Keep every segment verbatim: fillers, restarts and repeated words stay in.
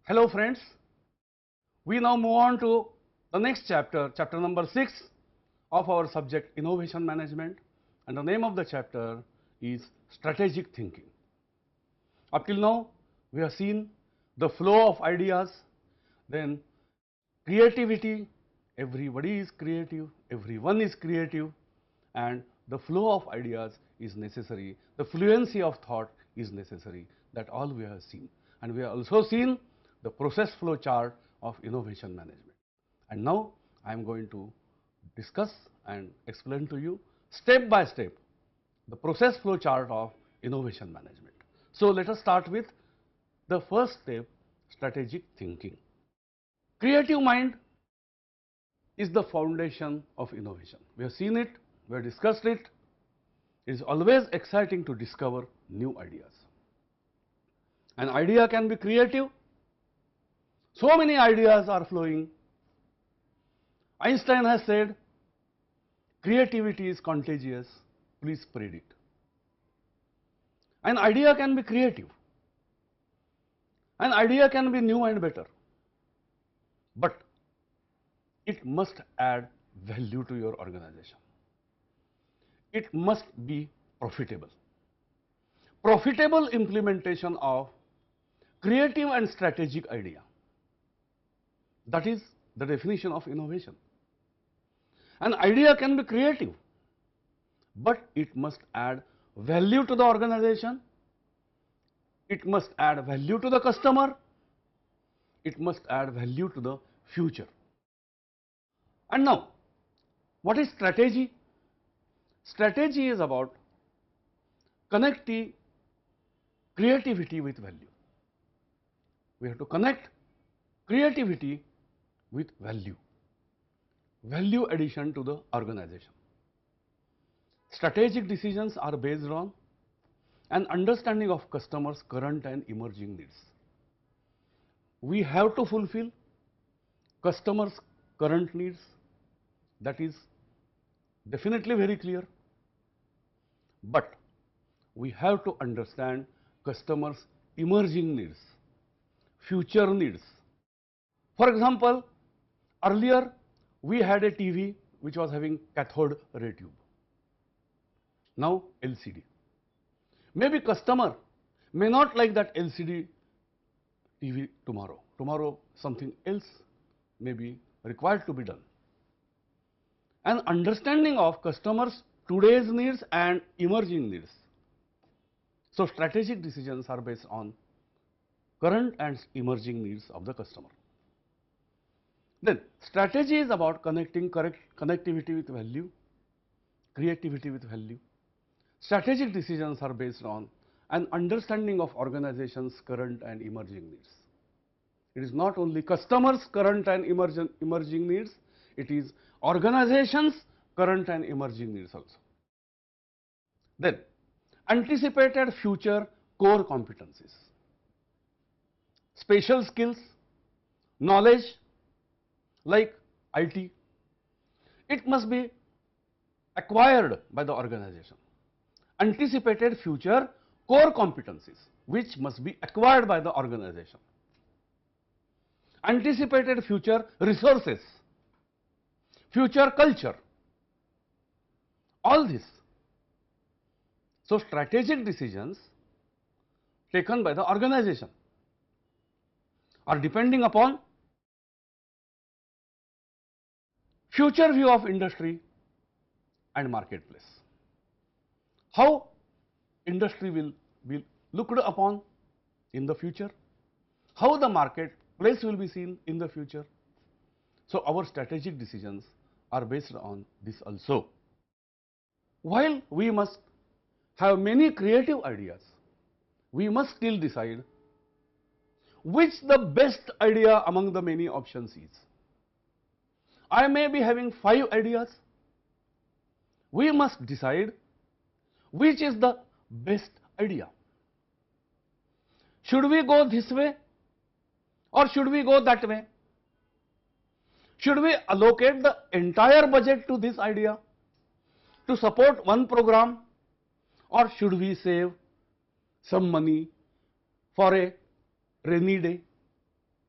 Hello friends, we now move on to the next chapter, chapter number six of our subject Innovation Management, and the name of the chapter is Strategic Thinking. Up till now, we have seen the flow of ideas, then creativity, everybody is creative, everyone is creative, and the flow of ideas is necessary, the fluency of thought is necessary, that all we have seen. And we have also seen the process flow chart of innovation management. And now I am going to discuss and explain to you step by step the process flow chart of innovation management. So let us start with the first step, strategic thinking. Creative mind is the foundation of innovation. We have seen it, we have discussed it. It is always exciting to discover new ideas. An idea can be creative. So many ideas are flowing. Einstein has said, creativity is contagious, please spread it. An idea can be creative. An idea can be new and better. But it must add value to your organization. It must be profitable. Profitable implementation of creative and strategic idea. That is the definition of innovation. An idea can be creative, but it must add value to the organization, it must add value to the customer, it must add value to the future. And now, what is strategy? Strategy is about connecting creativity with value. We have to connect creativity with value, value addition to the organization. Strategic decisions are based on an understanding of customers' current and emerging needs. We have to fulfill customers' current needs, that is definitely very clear, but we have to understand customers' emerging needs, future needs. For example, earlier we had a T V which was having cathode ray tube. Now L C D. Maybe customer may not like that L C D T V tomorrow. Tomorrow something else may be required to be done. An understanding of customers' today's needs and emerging needs. So strategic decisions are based on current and emerging needs of the customer. Then strategy is about connecting correct connectivity with value, creativity with value. Strategic decisions are based on an understanding of organization's current and emerging needs. It is not only customers' current and emerging, emerging needs, it is organization's current and emerging needs also. Then anticipated future core competencies, special skills, knowledge like I T, it must be acquired by the organization. Anticipated future core competencies which must be acquired by the organization. Anticipated future resources, future culture, all this. So strategic decisions taken by the organization are depending upon future view of industry and marketplace. How industry will be looked upon in the future, how the marketplace will be seen in the future. So our strategic decisions are based on this also. While we must have many creative ideas, we must still decide which the best idea among the many options is. I may be having five ideas. We must decide which is the best idea. Should we go this way or should we go that way? Should we allocate the entire budget to this idea to support one program, or should we save some money for a rainy day?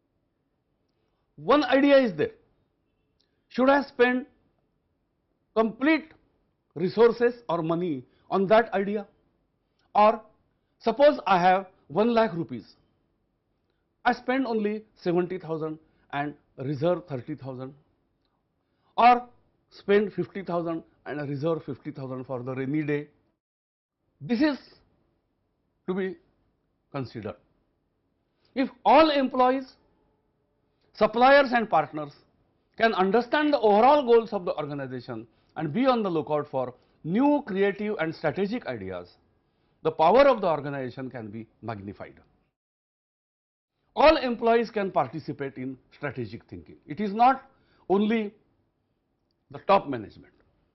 one idea is there. Should I spend complete resources or money on that idea? Or suppose I have one lakh rupees, I spend only seventy thousand and reserve thirty thousand, or spend fifty thousand and reserve fifty thousand for the rainy day. This is to be considered. If all employees, suppliers and partners can understand the overall goals of the organization and be on the lookout for new creative and strategic ideas, the power of the organization can be magnified. All employees can participate in strategic thinking. It is not only the top management.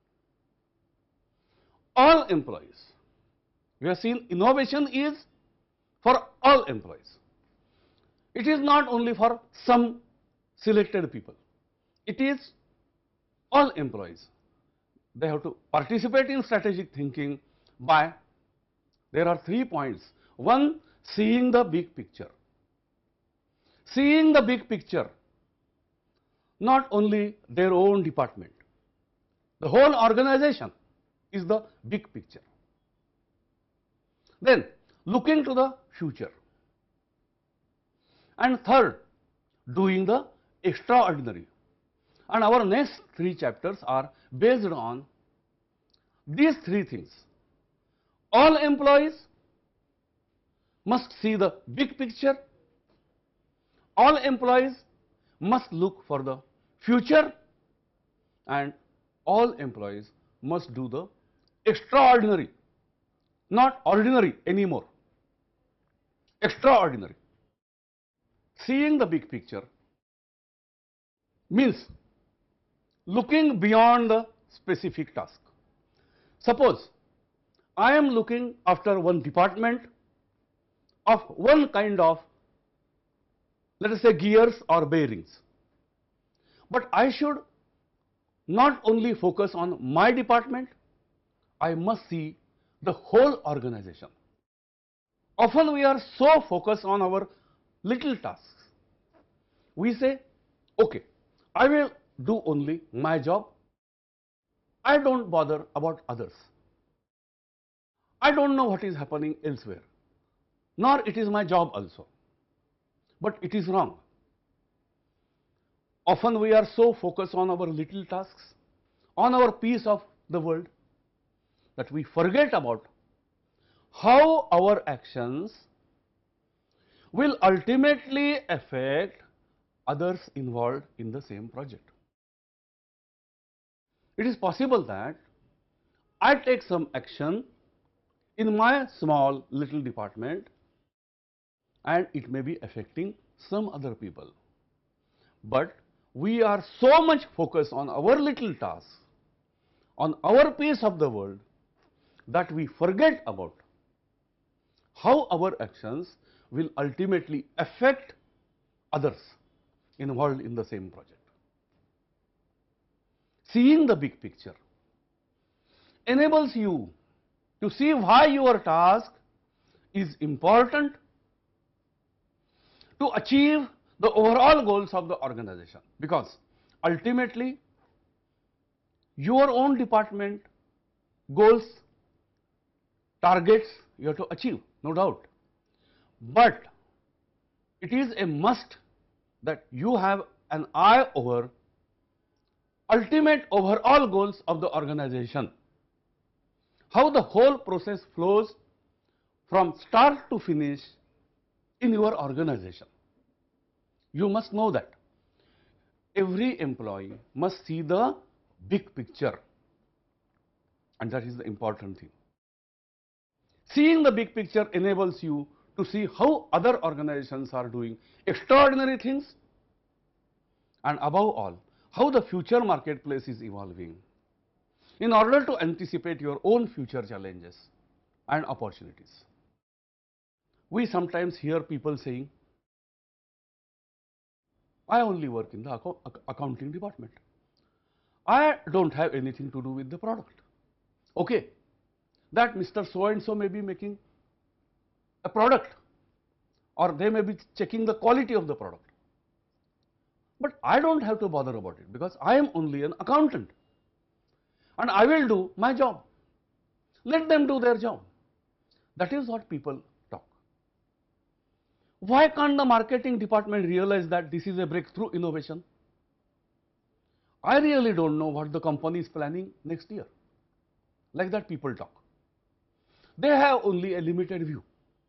All employees. We have seen innovation is for all employees. It is not only for some selected people. It is all employees. They have to participate in strategic thinking by, there are three points. One, seeing the big picture. Seeing the big picture, not only their own department. The whole organization is the big picture. Then, looking to the future. And third, doing the extraordinary. And our next three chapters are based on these three things. All employees must see the big picture. All employees must look for the future, and all employees must do the extraordinary, not ordinary anymore, extraordinary. Seeing the big picture means looking beyond the specific task. Suppose I am looking after one department of one kind of, let us say, gears or bearings, but I should not only focus on my department, I must see the whole organization. Often we are so focused on our little tasks. We say, okay, I will do only my job. I don't bother about others. I don't know what is happening elsewhere, nor it is my job also. But it is wrong. Often we are so focused on our little tasks, on our piece of the world, that we forget about how our actions will ultimately affect others involved in the same project. It is possible that I take some action in my small little department and it may be affecting some other people. But we are so much focused on our little tasks, on our piece of the world, that we forget about how our actions will ultimately affect others involved in the same project. Seeing the big picture enables you to see why your task is important to achieve the overall goals of the organization, because ultimately your own department goals, targets you have to achieve, no doubt, but it is a must that you have an eye over ultimate overall goals of the organization, how the whole process flows from start to finish in your organization. You must know that every employee must see the big picture, and that is the important thing. Seeing the big picture enables you to see how other organizations are doing extraordinary things, and above all, how the future marketplace is evolving, in order to anticipate your own future challenges and opportunities. We sometimes hear people saying, I only work in the account, accounting department. I don't have anything to do with the product. Okay, that Mister So and so may be making a product, or they may be checking the quality of the product. But I don't have to bother about it because I am only an accountant and I will do my job. Let them do their job. That is what people talk. Why can't the marketing department realize that this is a breakthrough innovation? I really don't know what the company is planning next year. Like that people talk. They have only a limited view.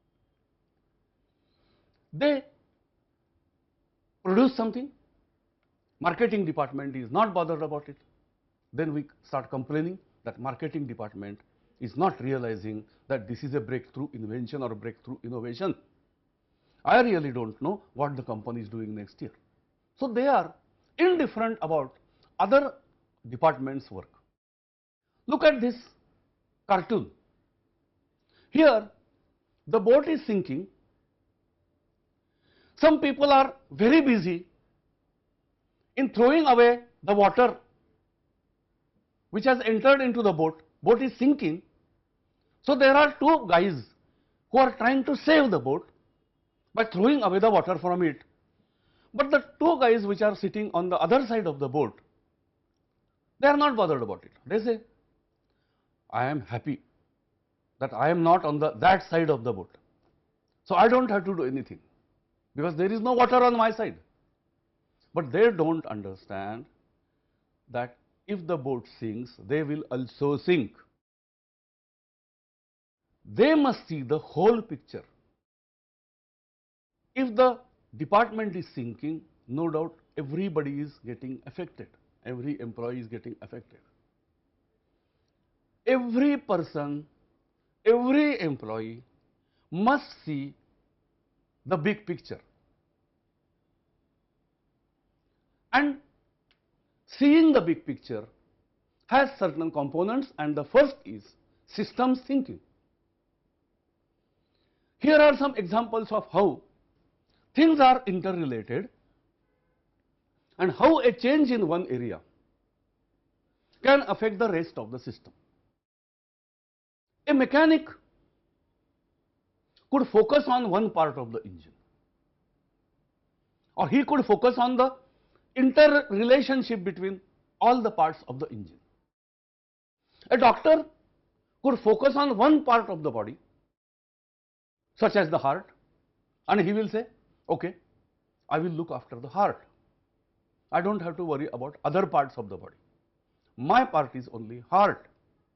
They produce something, marketing department is not bothered about it. Then we start complaining that marketing department is not realizing that this is a breakthrough invention or a breakthrough innovation. I really don't know what the company is doing next year. So they are indifferent about other departments' work. Look at this cartoon. Here the boat is sinking. Some people are very busy in throwing away the water which has entered into the boat. Boat is sinking. So there are two guys who are trying to save the boat by throwing away the water from it. But the two guys which are sitting on the other side of the boat, they are not bothered about it. They say, I am happy that I am not on the that side of the boat. So I don't have to do anything because there is no water on my side. But they don't understand that if the boat sinks, they will also sink. They must see the whole picture. If the department is sinking, no doubt everybody is getting affected. Every employee is getting affected. Every person, every employee must see the big picture. And seeing the big picture has certain components, and the first is systems thinking. Here are some examples of how things are interrelated and how a change in one area can affect the rest of the system. A mechanic could focus on one part of the engine, or he could focus on the interrelationship between all the parts of the engine. A doctor could focus on one part of the body, such as the heart, and he will say, okay, I will look after the heart. I don't have to worry about other parts of the body. My part is only heart.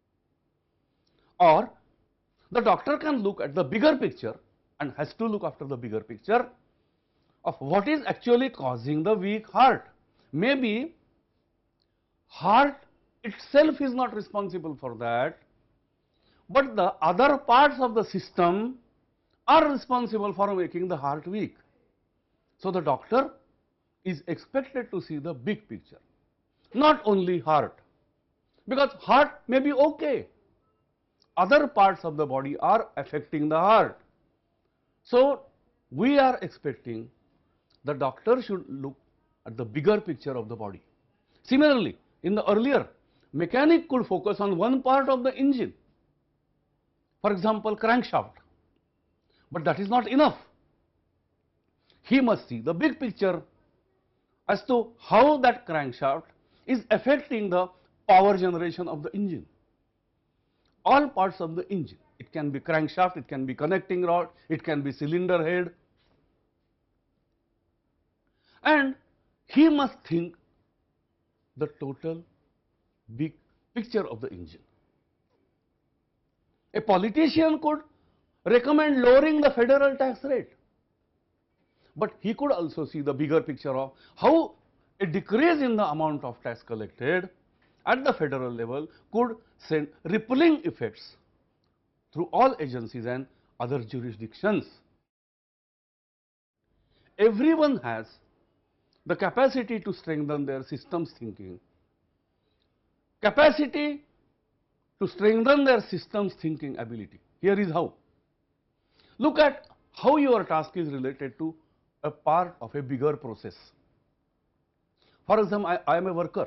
Or the doctor can look at the bigger picture and has to look after the bigger picture of what is actually causing the weak heart. Maybe heart itself is not responsible for that, but the other parts of the system are responsible for making the heart weak. So the doctor is expected to see the big picture, not only heart, because heart may be okay. Other parts of the body are affecting the heart. So we are expecting the doctor should look at the bigger picture of the body. Similarly, in the earlier, mechanic could focus on one part of the engine, for example, crankshaft, but that is not enough. He must see the big picture as to how that crankshaft is affecting the power generation of the engine. All parts of the engine, it can be crankshaft, it can be connecting rod, it can be cylinder head, and he must think the total big picture of the engine. A politician could recommend lowering the federal tax rate, but he could also see the bigger picture of how a decrease in the amount of tax collected at the federal level could send rippling effects through all agencies and other jurisdictions. Everyone has the capacity to strengthen their systems thinking, capacity to strengthen their systems thinking ability. Here is how. Look at how your task is related to a part of a bigger process. For example, I, I am a worker.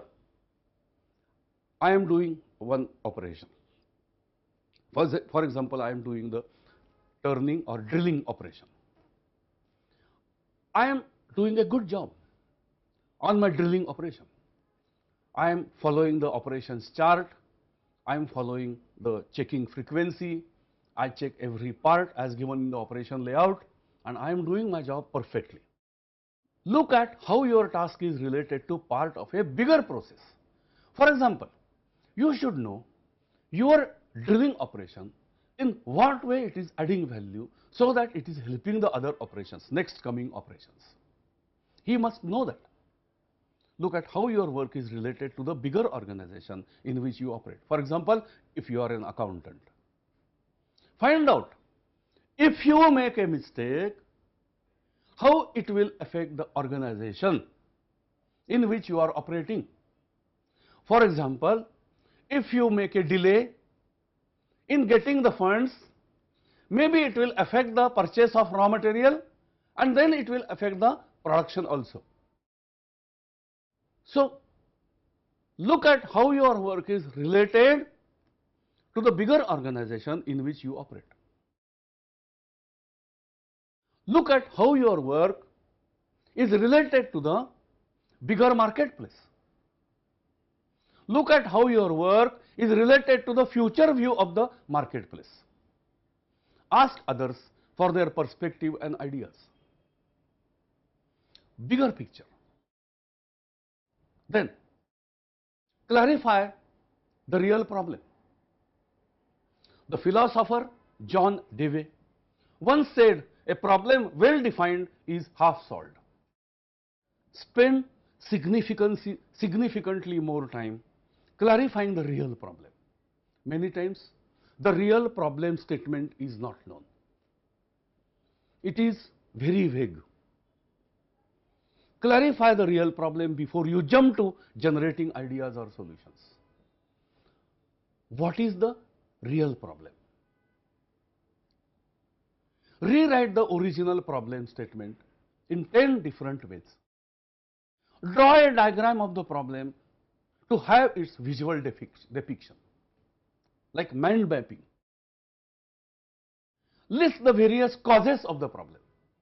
I am doing one operation. For, for example, I am doing the turning or drilling operation. I am doing a good job. on my drilling operation. I am following the operations chart, I am following the checking frequency, I check every part as given in the operation layout, and I am doing my job perfectly. Look at how your task is related to part of a bigger process. For example, you should know your drilling operation, in what way it is adding value so that it is helping the other operations, next coming operations. He must know that. Look at how your work is related to the bigger organization in which you operate. For example, if you are an accountant, find out if you make a mistake, how it will affect the organization in which you are operating. For example, if you make a delay in getting the funds, maybe it will affect the purchase of raw material and then it will affect the production also. So, look at how your work is related to the bigger organization in which you operate. Look at how your work is related to the bigger marketplace. Look at how your work is related to the future view of the marketplace. Ask others for their perspective and ideas. Bigger picture. Then, clarify the real problem. The philosopher John Dewey once said, a problem well defined is half solved. Spend significantly, significantly more time clarifying the real problem. Many times, the real problem statement is not known. It is very vague. Clarify the real problem before you jump to generating ideas or solutions. What is the real problem? Rewrite the original problem statement in ten different ways. Draw a diagram of the problem to have its visual depiction, like mind mapping. List the various causes of the problem.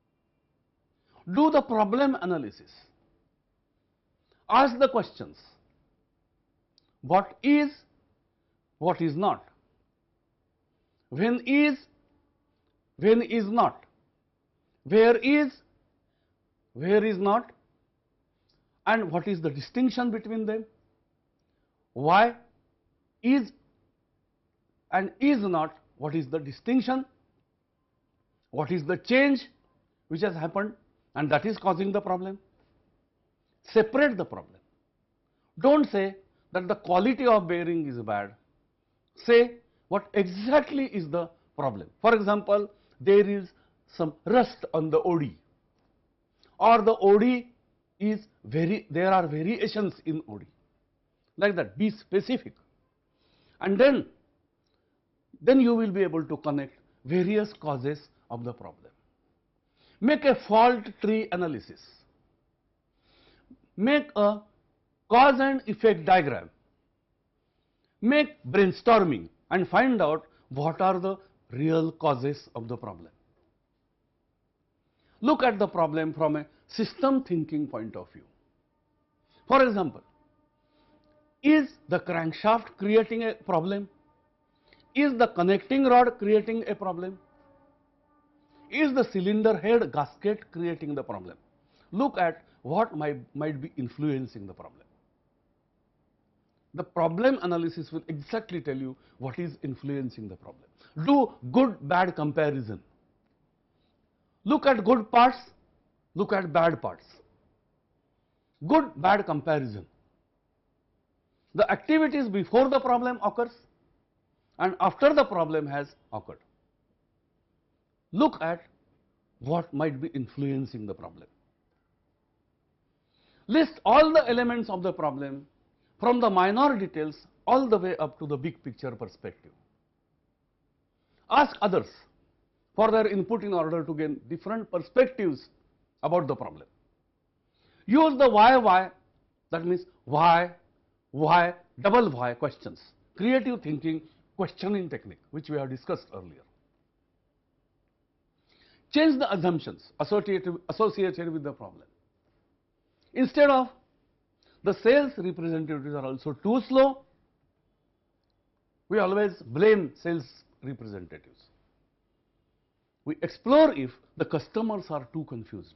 Do the problem analysis. Ask the questions. What is, what is not? When is, when is not? Where is, where is not? And what is the distinction between them? Why is and is not, what is the distinction? What is the change which has happened and that is causing the problem? Separate the problem. Don't say that the quality of bearing is bad. Say what exactly is the problem. For example, there is some rust on the O D, or the O D is very, there are variations in O D. Like that, be specific. And then, then you will be able to connect various causes of the problem. Make a fault tree analysis. Make a cause and effect diagram. Make brainstorming and find out what are the real causes of the problem. Look at the problem from a system thinking point of view. For example, is the crankshaft creating a problem? Is the connecting rod creating a problem? Is the cylinder head gasket creating the problem? Look at what might, might be influencing the problem. The problem analysis will exactly tell you what is influencing the problem. Do good bad comparison. Look at good parts, look at bad parts. Good bad comparison. The activities before the problem occurs and after the problem has occurred. Look at what might be influencing the problem. List all the elements of the problem from the minor details all the way up to the big picture perspective. Ask others for their input in order to gain different perspectives about the problem. Use the why why, that means why, why, double why questions, creative thinking, questioning technique, which we have discussed earlier. Change the assumptions associated, associated with the problem. Instead of the sales representatives are also too slow. We always blame sales representatives. We explore if the customers are too confused.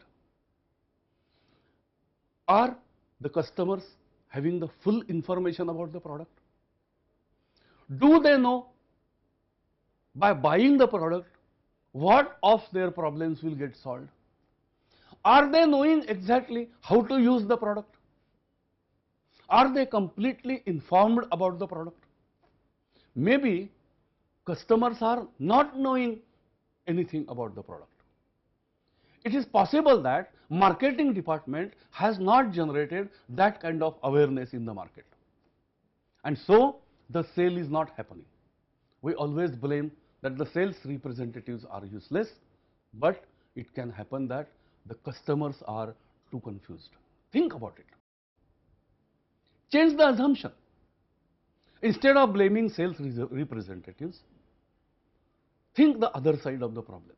Are the customers having the full information about the product? Do they know by buying the product what of their problems will get solved? Are they knowing exactly how to use the product? Are they completely informed about the product? Maybe customers are not knowing anything about the product. It is possible that marketing department has not generated that kind of awareness in the market, and so the sale is not happening. We always blame that the sales representatives are useless, but it can happen that the customers are too confused. Think about it. Change the assumption. Instead of blaming sales representatives, think the other side of the problem.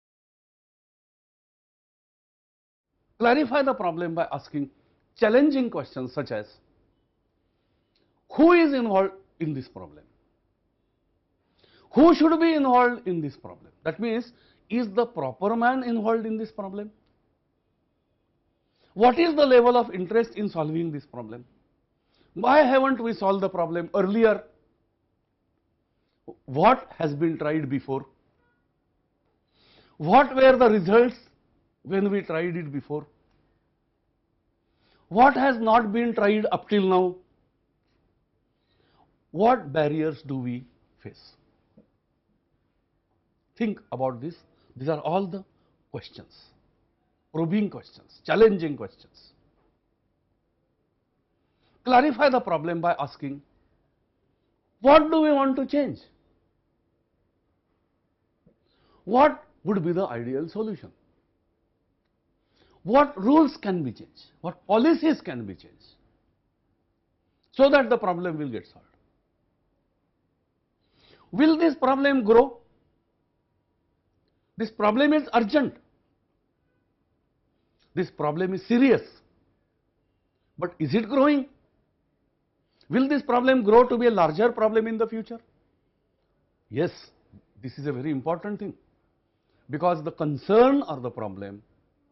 Clarify the problem by asking challenging questions such as, who is involved in this problem? Who should be involved in this problem? That means, is the proper man involved in this problem? What is the level of interest in solving this problem? Why haven't we solved the problem earlier? What has been tried before? What were the results when we tried it before? What has not been tried up till now? What barriers do we face? Think about this. These are all the questions, probing questions, challenging questions. Clarify the problem by asking, what do we want to change? What would be the ideal solution? What rules can be changed? What policies can be changed so that the problem will get solved? Will this problem grow? This problem is urgent. This problem is serious. But is it growing? Will this problem grow to be a larger problem in the future? Yes, this is a very important thing, because the concern or the problem,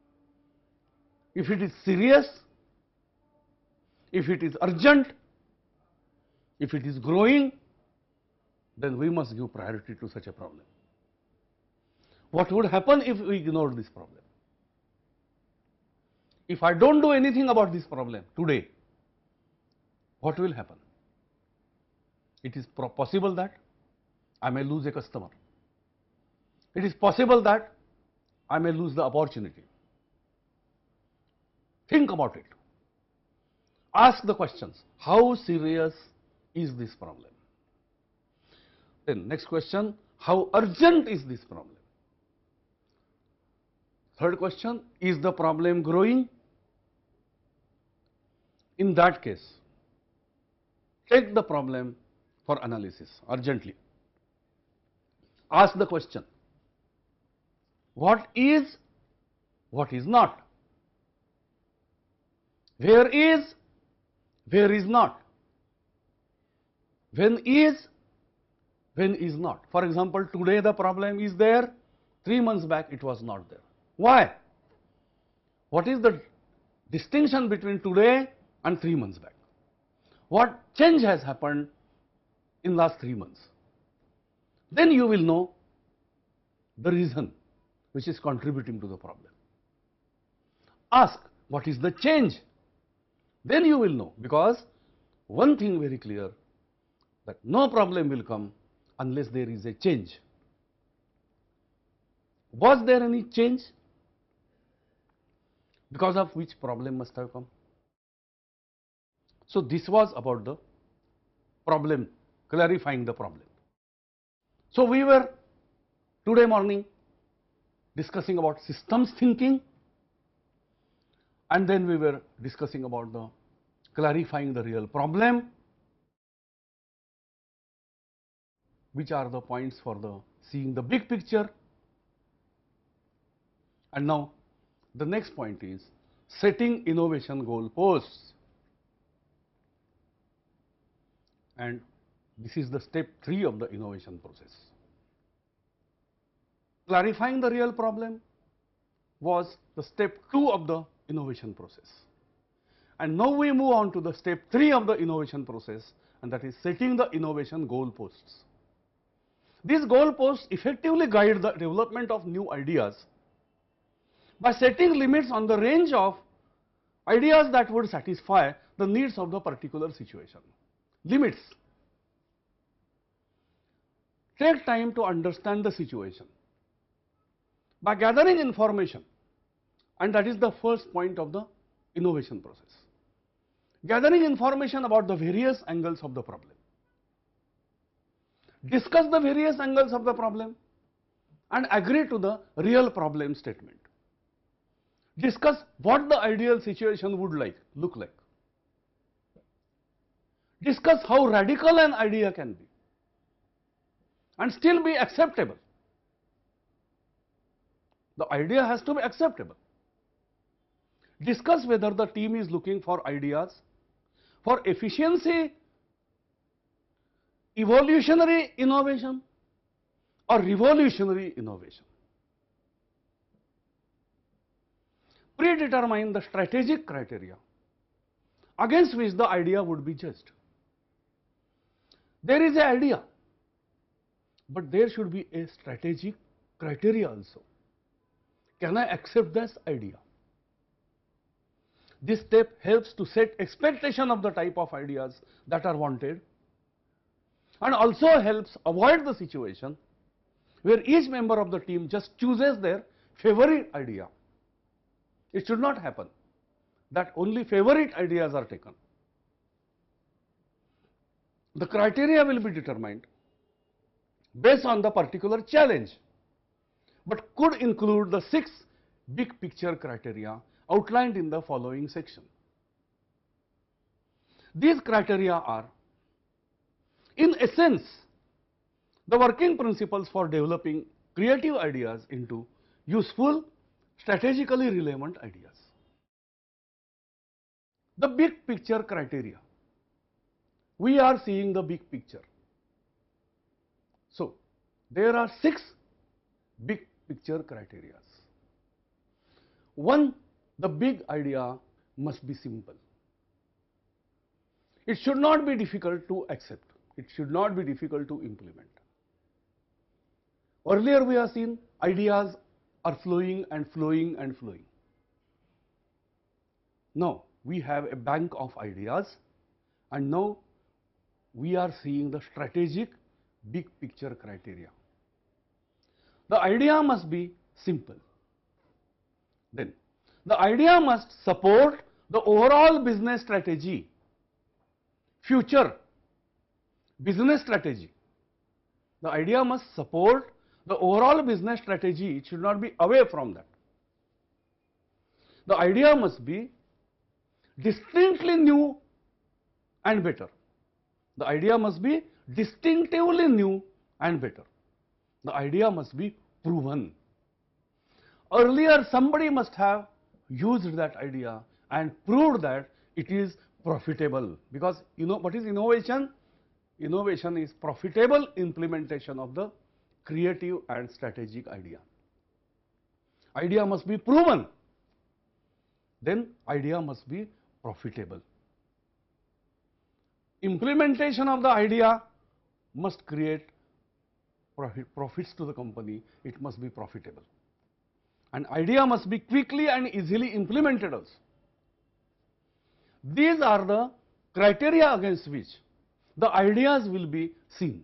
if it is serious, if it is urgent, if it is growing, then we must give priority to such a problem. What would happen if we ignored this problem? If I don't do anything about this problem today, what will happen? It is possible that I may lose a customer. It is possible that I may lose the opportunity. Think about it. Ask the questions. How serious is this problem? Then next question, how urgent is this problem? Third question, is the problem growing? In that case, take the problem for analysis urgently. Ask the question, what is, what is not? Where is, where is not? When is, when is not? For example, today the problem is there, three months back it was not there. Why? What is the distinction between today and three months back? What change has happened in last three months? Then you will know the reason which is contributing to the problem. Ask, what is the change? Then you will know, because one thing very clear, that no problem will come unless there is a change. Was there any change because of which problem must have come? So this was about the problem, clarifying the problem. So we were today morning discussing about systems thinking, and then we were discussing about the clarifying the real problem, which are the points for the seeing the big picture. And now the next point is setting innovation goal posts. and this is the step three of the innovation process. Clarifying the real problem was the step two of the innovation process. And now we move on to the step three of the innovation process, and that is setting the innovation goalposts. These goalposts effectively guide the development of new ideas by setting limits on the range of ideas that would satisfy the needs of the particular situation. Limits. Take time to understand the situation by gathering information, and that is the first point of the innovation process. Gathering information about the various angles of the problem. Discuss the various angles of the problem and agree to the real problem statement. Discuss what the ideal situation would like, look like. Discuss how radical an idea can be and still be acceptable. The idea has to be acceptable. Discuss whether the team is looking for ideas for efficiency, evolutionary innovation, or revolutionary innovation. Predetermine the strategic criteria against which the idea would be judged. There is an idea, but there should be a strategic criteria also. Can I accept this idea? This step helps to set expectation of the type of ideas that are wanted, and also helps avoid the situation where each member of the team just chooses their favorite idea. It should not happen that only favorite ideas are taken. The criteria will be determined based on the particular challenge, but could include the six big picture criteria outlined in the following section. These criteria are, in essence, the working principles for developing creative ideas into useful, strategically relevant ideas. The big picture criteria. We are seeing the big picture. So, there are six big picture criteria. One, the big idea must be simple. It should not be difficult to accept. It should not be difficult to implement. Earlier we have seen ideas are flowing and flowing and flowing. Now we have a bank of ideas, and now we are seeing the strategic big picture criteria. The idea must be simple. Then the idea must support the overall business strategy, future business strategy. The idea must support the overall business strategy. It should not be away from that. The idea must be distinctly new and better. The idea must be distinctively new and better. The idea must be proven. Earlier somebody must have used that idea and proved that it is profitable, because you know what is innovation? Innovation is profitable implementation of the creative and strategic idea. Idea must be proven, then idea must be profitable. Implementation of the idea must create profit, profits to the company. It must be profitable, and idea must be quickly and easily implemented also. These are the criteria against which the ideas will be seen.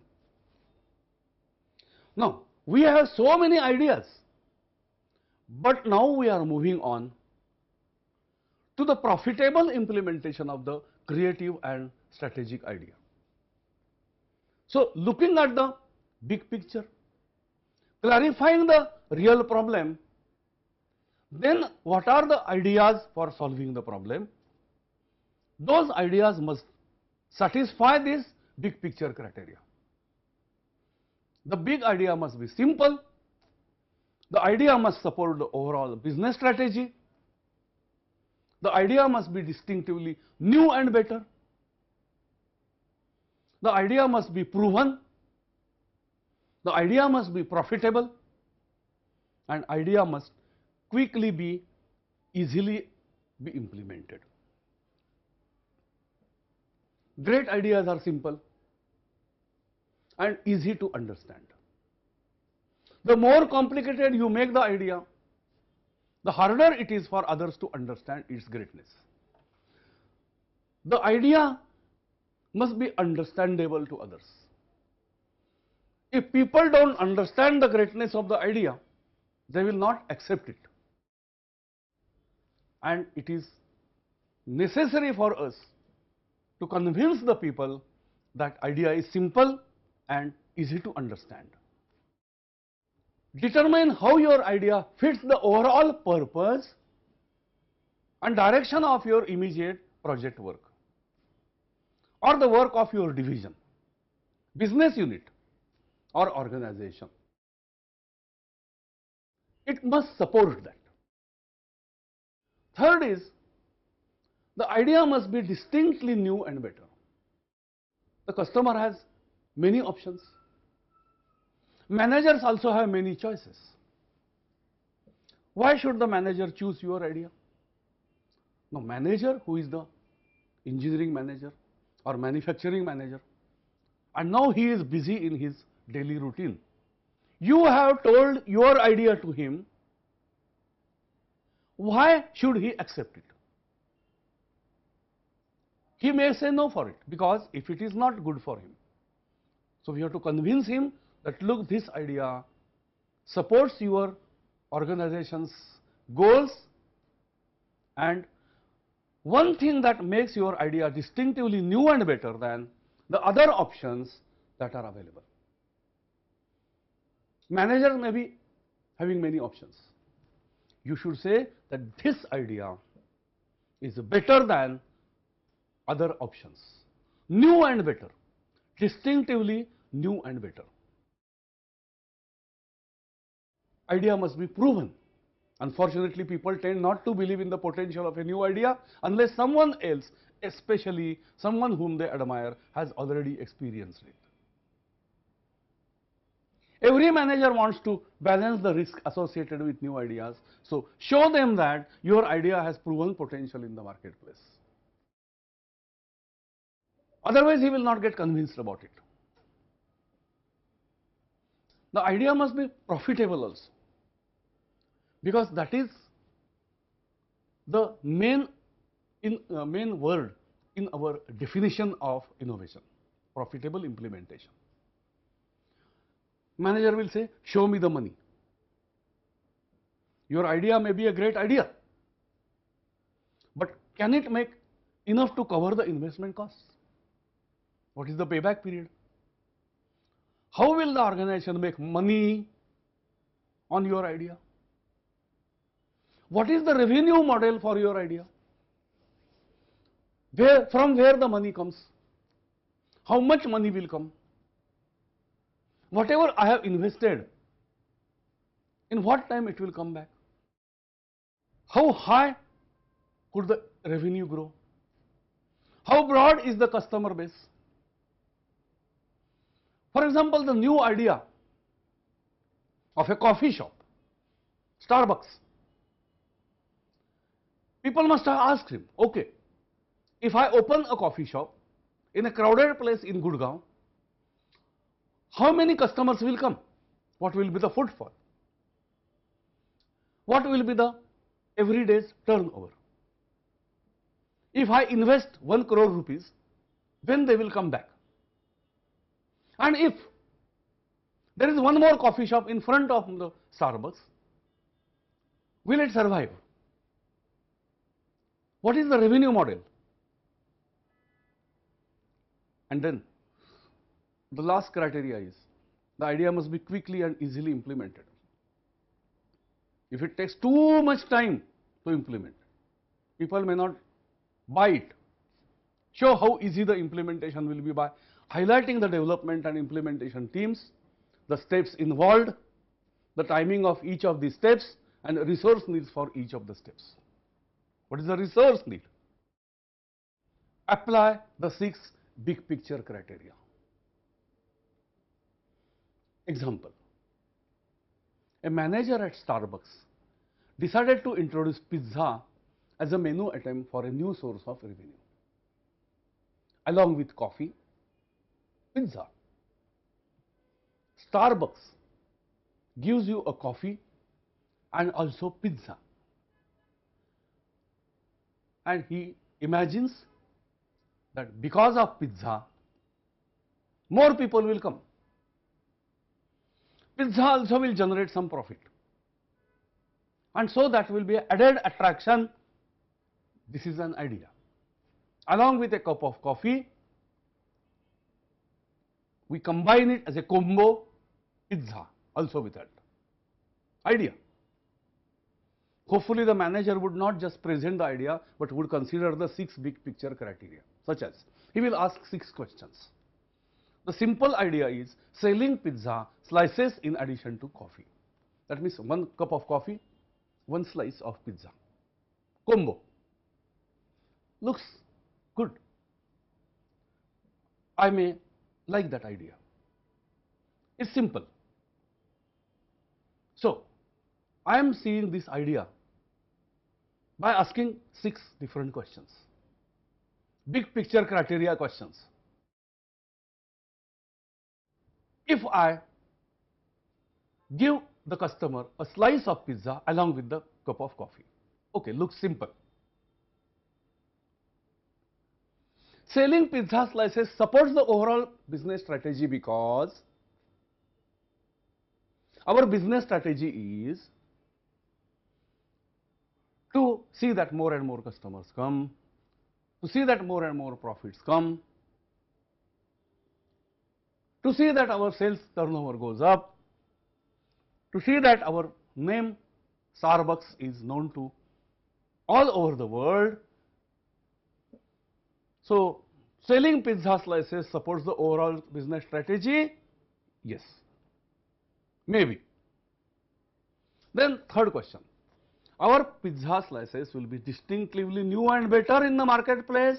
Now we have so many ideas, but now we are moving on to the profitable implementation of the creative and strategic idea. So looking at the big picture, clarifying the real problem, then what are the ideas for solving the problem? Those ideas must satisfy this big picture criteria. The big idea must be simple. The idea must support the overall business strategy. The idea must be distinctively new and better. The idea must be proven, the idea must be profitable, and idea must quickly be easily be implemented. Great ideas are simple and easy to understand. The more complicated you make the idea, the harder it is for others to understand its greatness. The idea must be understandable to others. If people don't understand the greatness of the idea, they will not accept it. And it is necessary for us to convince the people that idea is simple and easy to understand. Determine how your idea fits the overall purpose and direction of your immediate project work or the work of your division, business unit or organization. It must support that. Third is, the idea must be distinctly new and better. The customer has many options. Managers also have many choices. Why should the manager choose your idea? The manager, who is the engineering manager or manufacturing manager, and now he is busy in his daily routine. You have told your idea to him. Why should he accept it? He may say no for it, because if it is not good for him. So we have to convince him that, look, this idea supports your organization's goals, and one thing that makes your idea distinctively new and better than the other options that are available. Managers may be having many options. You should say that this idea is better than other options, new and better, distinctively new and better. Idea must be proven. Unfortunately, people tend not to believe in the potential of a new idea unless someone else, especially someone whom they admire, has already experienced it. Every manager wants to balance the risk associated with new ideas, so show them that your idea has proven potential in the marketplace. Otherwise, he will not get convinced about it. The idea must be profitable also, because that is the main, in, uh, main word in our definition of innovation, profitable implementation. Manager will say, show me the money. Your idea may be a great idea, but can it make enough to cover the investment costs? What is the payback period? How will the organization make money on your idea? What is the revenue model for your idea? Where, from where the money comes? How much money will come? Whatever I have invested, in what time it will come back? How high could the revenue grow? How broad is the customer base? For example, the new idea of a coffee shop, Starbucks. People must have asked him, okay, if I open a coffee shop in a crowded place in Gurgaon, how many customers will come? What will be the footfall? What will be the everyday's turnover? If I invest one crore rupees, when they will come back? And if there is one more coffee shop in front of the Starbucks, will it survive? What is the revenue model? And then the last criteria is, the idea must be quickly and easily implemented. If it takes too much time to implement, people may not buy it. Show how easy the implementation will be by highlighting the development and implementation teams, the steps involved, the timing of each of the steps, and resource needs for each of the steps. What is the resource need? Apply the six big picture criteria. Example, a manager at Starbucks decided to introduce pizza as a menu item for a new source of revenue. Along with coffee, pizza. Starbucks gives you a coffee and also pizza. And he imagines that because of pizza, more people will come. Pizza also will generate some profit. And so that will be added attraction. This is an idea. Along with a cup of coffee, we combine it as a combo pizza also with that. Idea. Hopefully the manager would not just present the idea, but would consider the six big picture criteria, such as he will ask six questions. The simple idea is selling pizza slices in addition to coffee. That means one cup of coffee, one slice of pizza. Combo. Looks good. I may like that idea. It's simple. So, I am seeing this idea by asking six different questions. Big picture criteria questions. If I give the customer a slice of pizza along with the cup of coffee. Okay, looks simple. Selling pizza slices supports the overall business strategy because our business strategy is to see that more and more customers come, to see that more and more profits come, to see that our sales turnover goes up, to see that our name Starbucks is known to all over the world. So, selling pizza slices supports the overall business strategy? Yes, maybe. Then third question, our pizza slices will be distinctively new and better in the marketplace?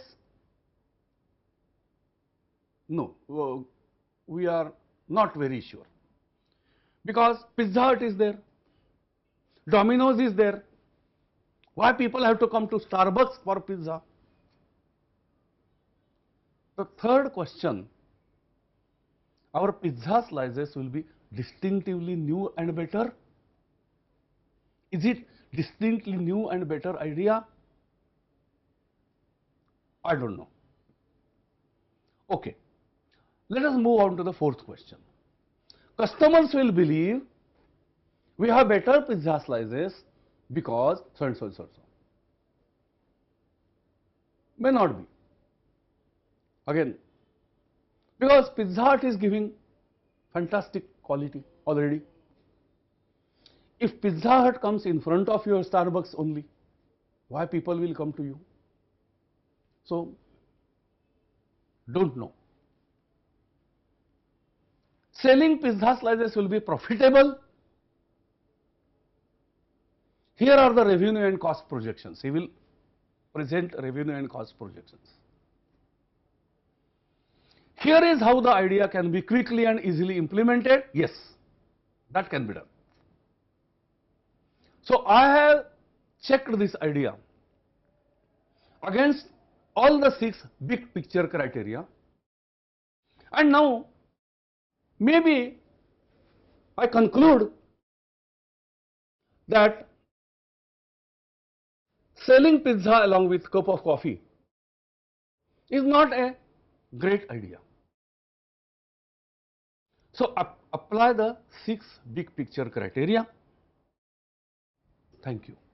No, we are not very sure, because Pizza Hut is there, Domino's is there. Why people have to come to Starbucks for pizza? The third question, our pizza slices will be distinctively new and better? Is it distinctly new and better idea? I don't know. Okay, let us move on to the fourth question. Customers will believe we have better pizza slices because so and so and so and so. May not be. Again, because Pizza Hut is giving fantastic quality already. If Pizza Hut comes in front of your Starbucks only, why people will come to you? So, don't know. Selling pizza slices will be profitable. Here are the revenue and cost projections. He will present revenue and cost projections. Here is how the idea can be quickly and easily implemented. Yes, that can be done. So, I have checked this idea against all the six big picture criteria, and now maybe I conclude that selling pizza along with cup of coffee is not a great idea. So, apply the six big picture criteria. Thank you.